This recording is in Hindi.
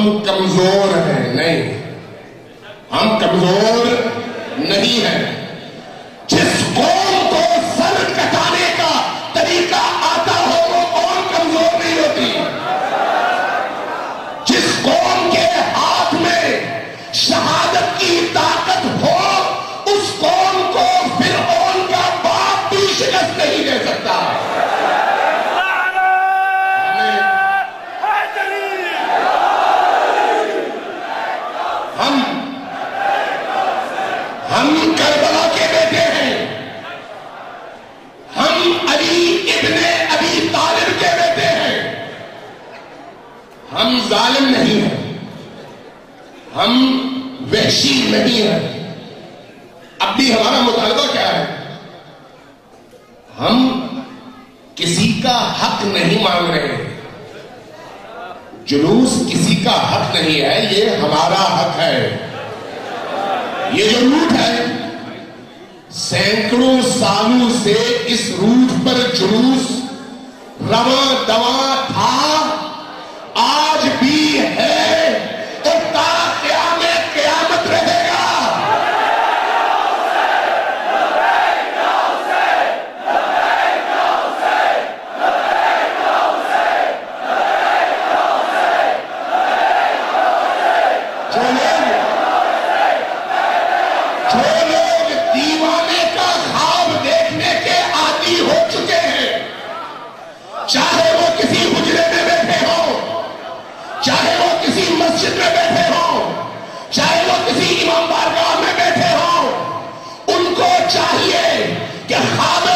कमजोर हैं, नहीं, हम कमजोर नहीं हैं। जिस कौम को सर कटाने का तरीका आता हो वो कौम कमजोर नहीं होती। जिस कौम के हाथ में शहादत की ताकत हो उस कौम को फिर उनका बाप भी शिकस्त नहीं दे सकता। हम करबला के बेटे हैं, हम अली इब्ने अबी तालिब के बेटे हैं। हम जालिम नहीं हैं, हम वहशी नहीं हैं। अब भी हमारा मुतालबा क्या है? हम किसी का हक नहीं मांग रहे हैं, जुलूस किसी का हक नहीं है, ये हमारा हक है। ये जो रूट है, सैकड़ों सालों से इस रूट पर जुलूस रवा दवा था, आज भी है तो ता क़यामत रहेगा। जो लोग दीवाने का ख्वाब देखने के आदी हो चुके हैं, चाहे वो किसी हुजरे में बैठे हो, चाहे वो किसी मस्जिद में बैठे हो, चाहे वो किसी इमाम बारगाह में बैठे हो, उनको चाहिए कि ख्वाब